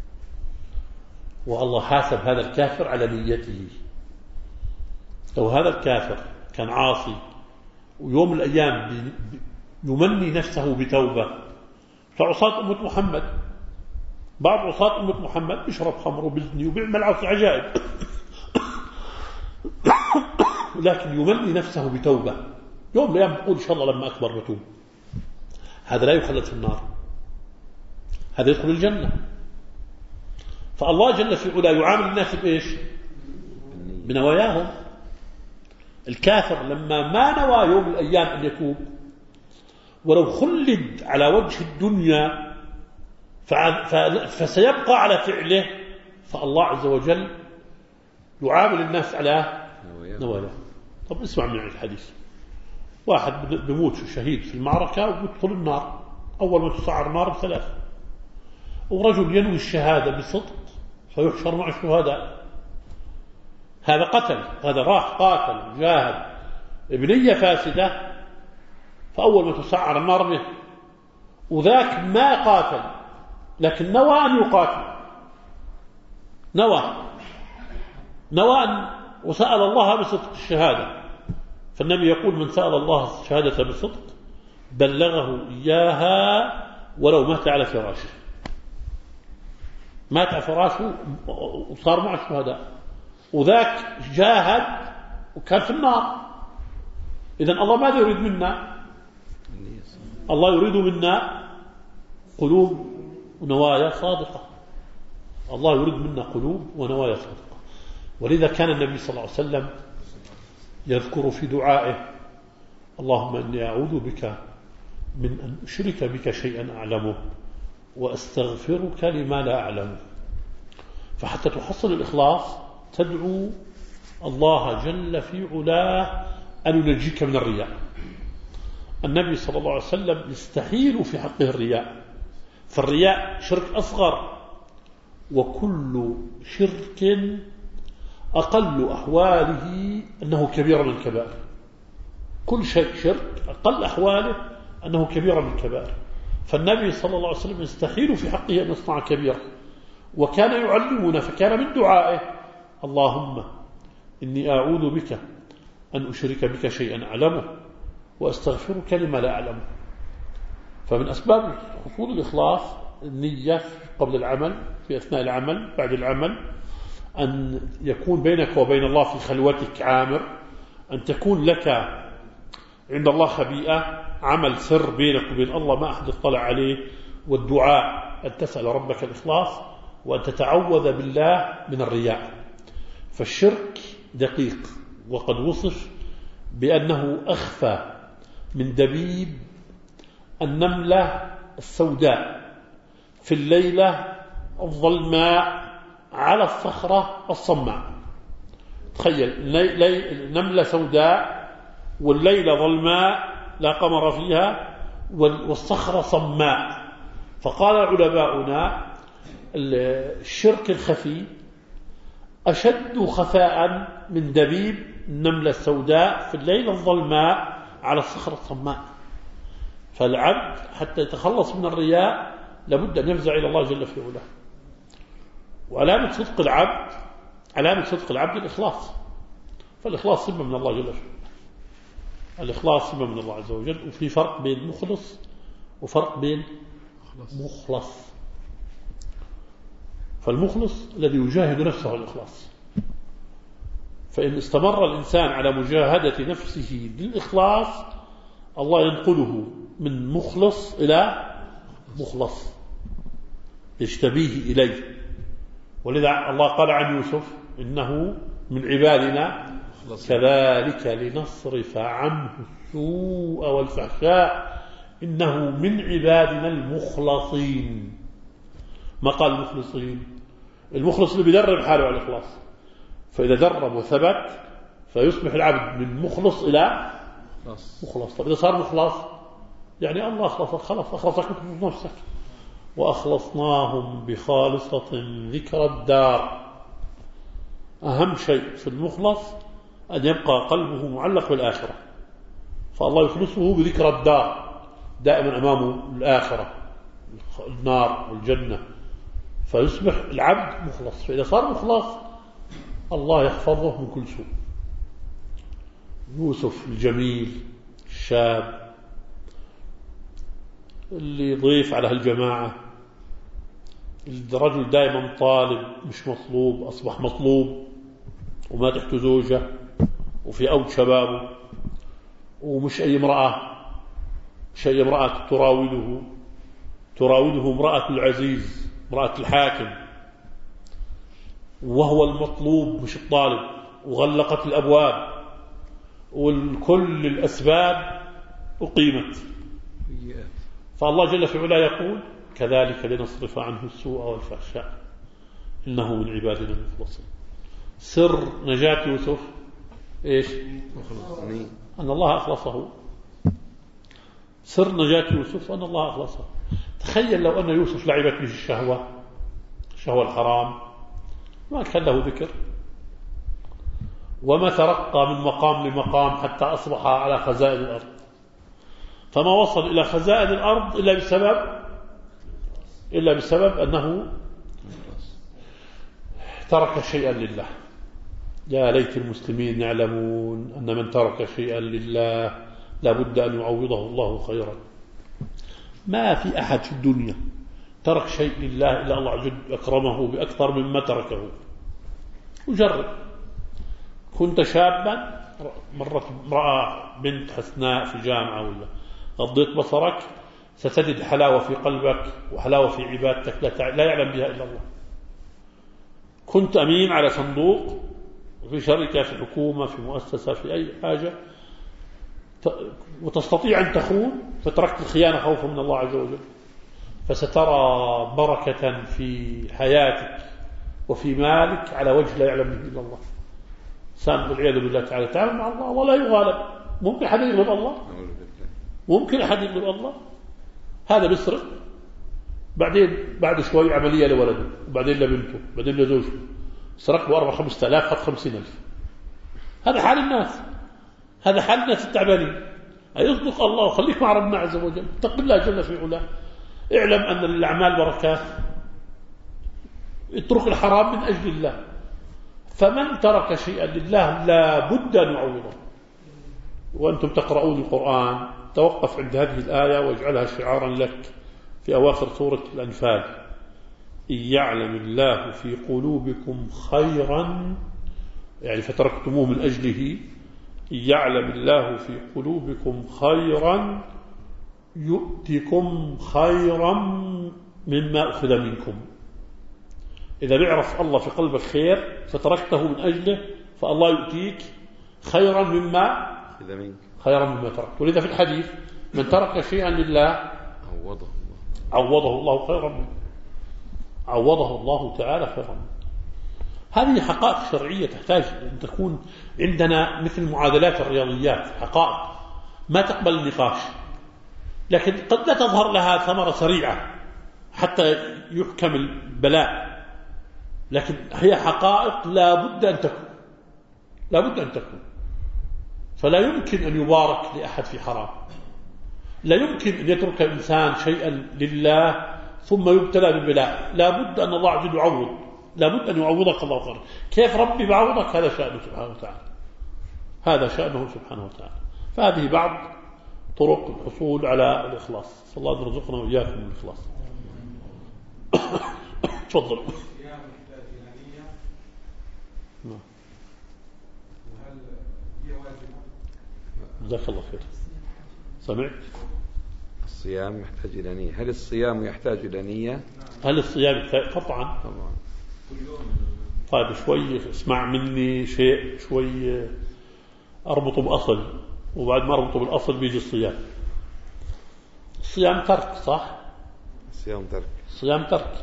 والله حاسب هذا الكافر على نيته. لو هذا الكافر كان عاصي ويوم من الأيام يمني نفسه بتوبة، فعصاة أمة محمد، بعض عصاة أمة محمد بيشرب خمر وبيزني وبيعمل عجائب لكن يمني نفسه بتوبة، يوم من الأيام بيقول إن شاء الله لما أكبر بتوب. هذا لا يخلد في النار، هذا يدخل الجنة. فالله جل في علاه يعامل الناس بإيش؟ بنواياهم. الكافر لما ما نوى يوم الأيام أن يتوب ولو خلد على وجه الدنيا فسيبقى على فعله، فالله عز وجل يعامل الناس على نواياهم. طب اسمع من الحديث. واحد بموت شهيد في المعركة وبيدخل النار، أول ما تسعر النار بثلاثة، ورجل ينوي الشهادة بصدق فيحشر مع الشهداء. هذا قتل، هذا راح قاتل جاهد بنية فاسدة، فأول ما تسعر النار به. وذاك ما قاتل لكن نوى أن يقاتل، نوى نوى أن وسأل الله بصدق الشهادة. فالنبي يقول من سأل الله الشهادة بصدق بلغه إياها ولو مات على فراشه. مات على فراشه وصار مع الشهداء، وذاك جاهد وكان في النار. إذن الله ماذا يريد منا؟ الله يريد منا قلوب ونوايا صادقة. الله يريد منا قلوب ونوايا صادقة. ولذا كان النبي صلى الله عليه وسلم يذكر في دعائه اللهم إني أعوذ بك من أن أشرك بك شيئا أعلمه وأستغفرك لما لا أعلمه. فحتى تحصل الإخلاص تدعو الله جل في علاه أن ينجيك من الرياء. النبي صلى الله عليه وسلم يستحيل في حقه الرياء، فالرياء شرك أصغر، وكل شرك أقل أحواله أنه كبير من الكبائر. كل شيء شرك أقل أحواله أنه كبير من الكبائر. فالنبي صلى الله عليه وسلم يستحيل في حقه أن يصنع كبيرة، وكان يعلمنا، فكان من دعائه اللهم إني أعوذ بك أن أشرك بك شيئا أعلمه وأستغفرك لما لا أعلمه. فمن أسباب حصول الإخلاص النية قبل العمل، في أثناء العمل، بعد العمل، أن يكون بينك وبين الله في خلوتك عامر، أن تكون لك عند الله خبيئة، عمل سر بينك وبين الله ما أحد اطلع عليه، والدعاء أن تسأل ربك الإخلاص، وأن تتعوذ بالله من الرياء. فالشرك دقيق، وقد وصف بأنه أخفى من دبيب النملة السوداء في الليلة الظلماء على الصخرة الصماء. تخيل نملة سوداء والليلة ظلماء لا قمر فيها والصخرة صماء. فقال علماؤنا الشرك الخفي أشد خفاء من دبيب النملة السوداء في الليلة الظلماء على الصخرة الصماء. فالعبد حتى يتخلص من الرياء لابد أن يفزع إلى الله جل في علاه. وعلامة صدق العبد علامة صدق العبد الإخلاص، فالإخلاص صفة من الله جل في علاه. الإخلاص صفة من الله عز وجل. وفي فرق بين مخلص وفرق بين مخلص. فالمخلص الذي يجاهد نفسه على الإخلاص، فإن استمر الإنسان على مجاهدة نفسه للإخلاص الله ينقله من مخلص إلى مخلص يجتبيه إليه. ولذا الله قال عن يوسف إنه من عبادنا كذلك لنصرف عنه السوء والفحشاء إنه من عبادنا المخلصين. ما قال المخلصين، المخلص اللي بيدرب حاله على الإخلاص، فإذا درب وثبت فيصبح العبد من مخلص إلى مخلص. طب إذا صار مخلص يعني الله أخلصك، خلاص أخلصك من نفسك. وأخلصناهم بخالصة ذكر الدار. أهم شيء في المخلص أن يبقى قلبه معلق بالآخرة، فالله يخلصه بذكر الدار، دائما أمامه الآخرة، النار والجنة، فيصبح العبد مخلص. فإذا صار مخلص الله يحفظه من كل سوء. يوسف الجميل الشاب اللي ضيف على هالجماعة، الرجل دائما طالب مش مطلوب، أصبح مطلوب وما تحت زوجة وفي أود شبابه، ومش أي امرأة، مش أي امرأة تراوده تراوده امرأة العزيز، امرأة الحاكم، وهو المطلوب مش الطالب، وغلقت الأبواب والكل الأسباب أقيمت. فالله جل في علاه يقول كذلك لنصرف عنه السوء والفحشاء إنه من عبادنا المخلصين. سر نجاة يوسف إيش؟ أن الله أخلصه. سر نجاة يوسف أن الله أخلصه. تخيل لو أن يوسف لعبت به الشهوة، الشهوة الحرام، ما كان له ذكر، وما ترقى من مقام لمقام حتى أصبح على خزائن الأرض. فما وصل إلى خزائن الأرض إلا بسبب إلا بسبب أنه ترك شيئا لله. يا ليت المسلمين يعلمون أن من ترك شيئا لله لابد أن يعوضه الله خيرا. ما في أحد في الدنيا ترك شيء لله إلا الله عز وجل أكرمه بأكثر مما تركه. وجرب، كنت شابا مرت امرأة بنت حسناء في جامعة ولا غضيت بصرك ستجد حلاوة في قلبك وحلاوة في عبادتك لا يعلم بها إلا الله. كنت أمين على صندوق في شركة، في حكومة، في مؤسسة، في أي حاجة، وتستطيع أن تخون، فتركت الخيانة خوفا من الله عز وجل، فسترى بركة في حياتك وفي مالك على وجه لا يعلم به إلا الله. سام والعياذ بالله تعالى تعالى مع الله ولا يغالب. ممكن أحد يغلب الله؟ ممكن أحد يغلب الله؟ هذا بيسرق، بعدين بعد شوي عملية لولده، وبعدين لبنته، بعدين لزوجته، سرق له أربع خمسة آلاف، حط خمسين ألف. هذا حال الناس، هذا حال الناس التعبانين. أيصدق الله وخليك مع ربنا عز وجل، اتق الله جل في علاه. اعلم أن للأعمال بركات، اترك الحرام من أجل الله. فمن ترك شيئا لله لا بد أن يعوضه. وأنتم تقرؤون القرآن توقف عند هذه الآية واجعلها شعارا لك في أواخر سورة الأنفال: إن يعلم الله في قلوبكم خيرا، يعني فتركتموه من أجله، إن يعلم الله في قلوبكم خيرا يؤتكم خيرا مما أخذ منكم. إذا بيعرف الله في قلبك خير فتركته من أجله فالله يؤتيك خيرا مما خيرا مما تركت. ولذا في الحديث: من ترك شيئا لله عوضه الله عوضه الله خيرا منه، عوضه الله تعالى خيرا منه. هذه حقائق شرعية تحتاج أن تكون عندنا مثل معادلات الرياضيات، حقائق ما تقبل النقاش، لكن قد لا تظهر لها ثمرة سريعة حتى يحكم البلاء، لكن هي حقائق لا بد أن تكون، لا بد أن تكون. فلا يمكن أن يبارك لأحد في حرام، لا يمكن أن يترك إنسان شيئا لله ثم يبتلى بالبلاء. لا بد أن الله عز وجل يعوض، لا بد أن يعوضك الله خيرا. كيف ربي بعوضك؟ هذا شأنه سبحانه وتعالى، هذا شأنه سبحانه وتعالى. فهذه بعض طرق الحصول على الإخلاص. صلى الله عليه وسلم وإياكم من الإخلاص. تفضلوا. جزاك الله خير. سمعت؟ الصيام يحتاج إلى نية. هل الصيام يحتاج إلى نية؟ هل الصيام يحتاج؟ قطعا طبعا. طيب شوي اسمع مني شيء، شوي أربطه بأصل، وبعد ما أربطه بالأصل بيجي الصيام. الصيام ترك، صح؟ الصيام ترك. الصيام ترك.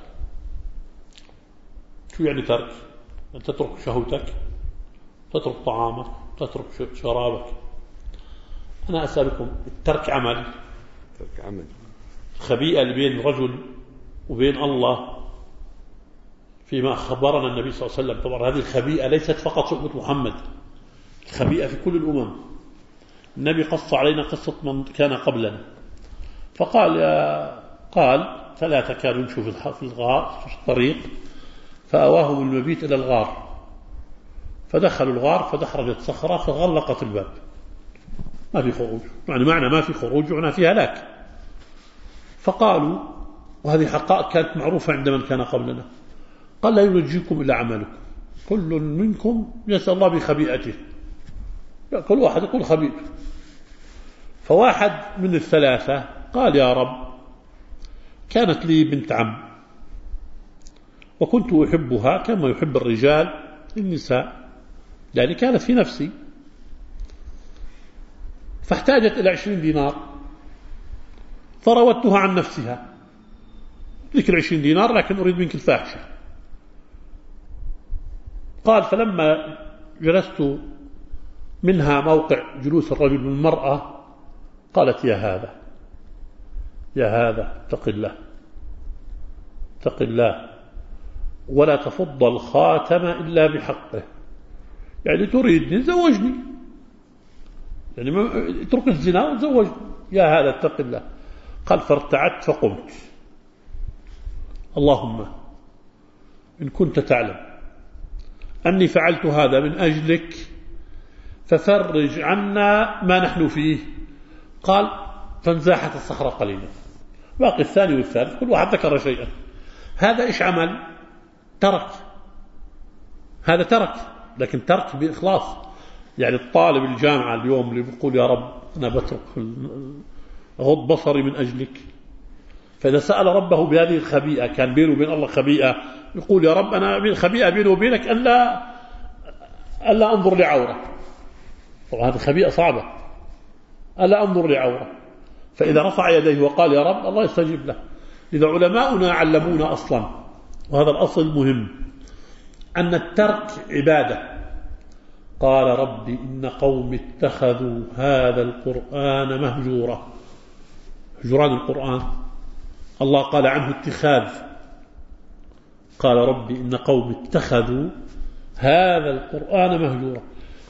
شو يعني ترك؟ أن تترك شهوتك، تترك طعامك، تترك شرابك. أنا أسألكم، الترك عمل؟ ترك عمل. خبيئة بين رجل وبين الله فيما خبرنا النبي صلى الله عليه وسلم. طبعا هذه الخبيئة ليست فقط شؤمة محمد، الخبيئة في كل الأمم. النبي قص علينا قصة من كان قبلنا، فقال يا قال ثلاثة كانوا يمشوا في الغار في الطريق، فأواهم المبيت إلى الغار، فدخلوا الغار فدحرجت صخرة فغلقت الباب، ما في خروج. يعني معنى ما في خروج معنى في هلاك. فقالوا، وهذه حقائق كانت معروفة عند من كان قبلنا، قال لا ينجيكم إلا عملكم، كل منكم يسأل الله بخبيئته، كل واحد يقول خبيئته. فواحد من الثلاثة قال يا رب كانت لي بنت عم وكنت أحبها كما يحب الرجال النساء، يعني كانت في نفسي، فاحتاجت إلى عشرين دينار فراودتها عن نفسها، ذيك العشرين دينار لكن أريد منك الفاحشة. قال فلما جلست منها موقع جلوس الرجل من المرأة قالت يا هذا يا هذا اتق الله اتق الله ولا تفض الخاتم إلا بحقه، يعني تريدني زوجني، يعني اترك الزنا وزوجني، يا هذا اتق الله. قال فارتعدت فقمت، اللهم إن كنت تعلم أني فعلت هذا من أجلك ففرج عنا ما نحن فيه. قال فانزاحت الصخرة قليلا، باقي الثاني والثالث كل واحد ذكر شيئا. هذا إيش عمل؟ ترك، هذا ترك، لكن ترك بإخلاص. يعني الطالب الجامعة اليوم اللي بيقول يا رب أنا بترك غض بصري من أجلك، فإذا سأل ربه بهذه الخبيئة، كان بينه وبين الله خبيئة، يقول يا رب أنا خبيئة بينه وبينك ألا ألا أنظر لعورة. طبعا هذه خبيئة صعبة، ألا أنظر لعورة. فإذا رفع يديه وقال يا رب الله يستجيب له. إذا علماؤنا علمونا أصلا، وهذا الأصل مهم، أن الترك عبادة. قال ربي إن قوم اتخذوا هذا القرآن مهجورا. هجران القرآن الله قال عنه اتخاذ، قال ربي إن قوم اتخذوا هذا القرآن مهجورا.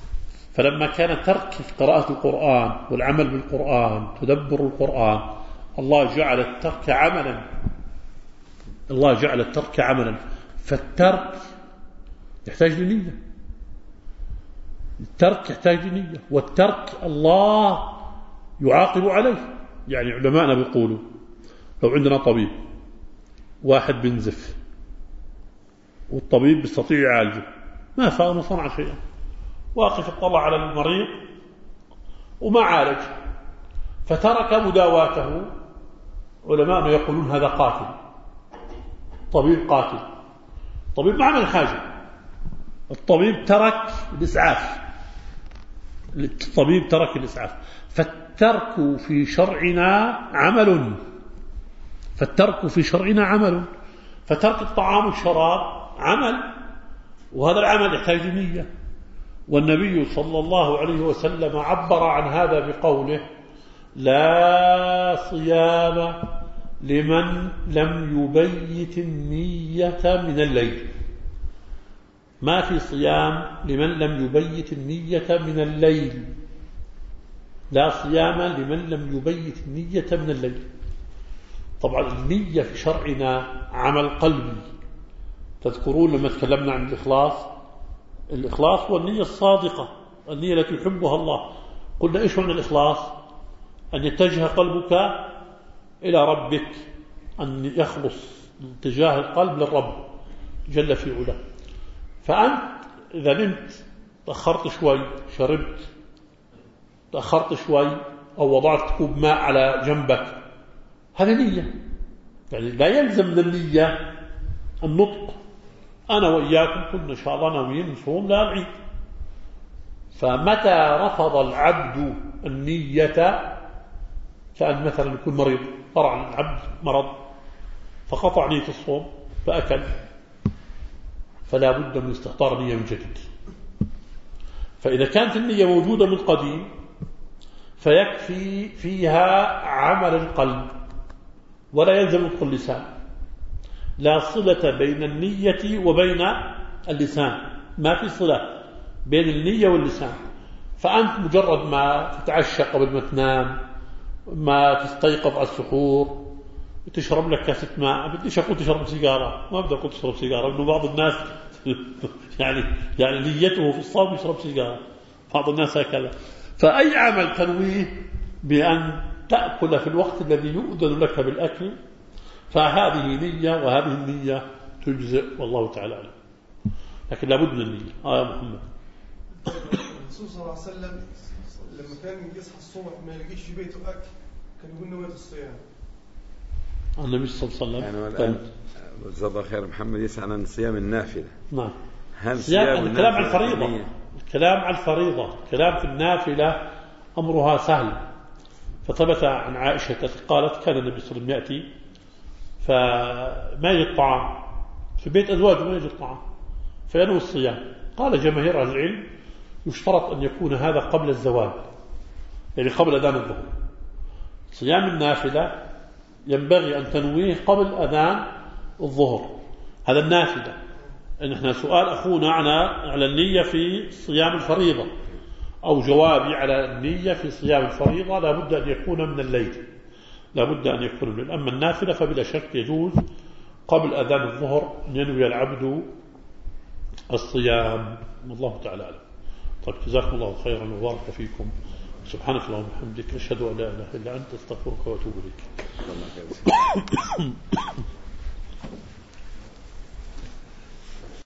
فلما كان ترك قراءة القرآن والعمل بالقرآن، تدبر القرآن، الله جعل الترك عملا، الله جعل الترك عملا، فالترك يحتاج لنية، الترك يحتاج لنية، والترك الله يعاقب عليه. يعني علماءنا بيقولوا لو عندنا طبيب واحد بنزف والطبيب بيستطيع يعالجه، ما فهم صنع شيئا، واقف اطلع على المريض وما عالج فترك مداواته، علماءنا يقولون هذا قاتل، طبيب قاتل، طبيب ما عمل حاجة، الطبيب ترك الإسعاف، الطبيب ترك الإسعاف. فالترك في شرعنا عمل، فالترك في شرعنا عمل، فترك الطعام والشراب عمل، وهذا العمل يحتاج نية. والنبي صلى الله عليه وسلم عبر عن هذا بقوله: لا صيام لمن لم يبيت النية من الليل. ما في صيام لمن لم يبيت النية من الليل، لا صيام لمن لم يبيت النية من الليل. طبعا النية في شرعنا عمل قلبي. تذكرون لما تكلمنا عن الإخلاص، الإخلاص هو النية الصادقة، النية التي يحبها الله. قلنا إيش معنى الإخلاص؟ أن يتجه قلبك إلى ربك، أن يخلص اتجاه القلب للرب جل في علاه. فأنت إذا نمت تأخرت شوي، شربت تأخرت شوي، أو وضعت كوب ماء على جنبك، هذا نية. يعني لا يلزم من النية النطق. أنا وإياكم كنا إن شاء الله ناويين نصوم لا العيد، فمتى رفض العبد النية، كان مثلا يكون مريض، طرع العبد مرض فقطع نية الصوم فأكل، فلا بد من استحضار نية من جديد. فإذا كانت النية موجودة من قديم فيكفي فيها عمل القلب ولا يلزم نطق اللسان. لا صلة بين النية وبين اللسان، ما في صلة بين النية واللسان. فأنت مجرد ما تتعشى قبل ما تنام، ما تستيقظ على السحور، تشرب لك كاسة ماء، بديش أقول تشرب سيجارة، ما بدي أقول تشرب سيجارة، إنه بعض الناس يعني يعني نيته في الصوم يشرب سيجارة، بعض الناس هكذا. فأي عمل تنويه بأن تأكل في الوقت الذي يؤذن لك بالأكل، فهذه نية، وهذه النية تجزئ، والله تعالى أعلم. لكن لابد من النية. آه يا محمد. الرسول صلى الله عليه وسلم لما كان يصحى الصبح ما يلاقيش في بيته أكل كان يقول نوية الصيام. النبي صلى الله عليه وسلم. يعني الآن جزاه الله خير محمد يسأل عن صيام النافلة. نعم. هل صيام الكلام عن الفريضة، الكلام عن الفريضة، الكلام في النافلة أمرها سهل. فثبت عن عائشة قالت: كان النبي صلى الله عليه وسلم يأتي فما يجد طعام في بيت أزواجه، ما يجد طعام فينوي الصيام. قال جماهير أهل العلم: يشترط أن يكون هذا قبل الزوال، يعني قبل أذان الظهر. صيام النافلة ينبغي أن تنويه قبل أذان الظهر، هذا النافلة. إن إحنا سؤال أخونا على النية في صيام الفريضة، أو جوابي على النية في صيام الفريضة، لا بد أن يكون من الليل، لا بد أن يكون من الليل. أما النافلة فبلا شك يجوز قبل أذان الظهر أن ينوي العبد الصيام، والله تعالى أعلم. طيب، جزاكم الله خيرا وبارك فيكم. سبحانك اللهم وبحمدك، أشهد أن لا إله إلا أنت، أستغفرك وأتوب إليك.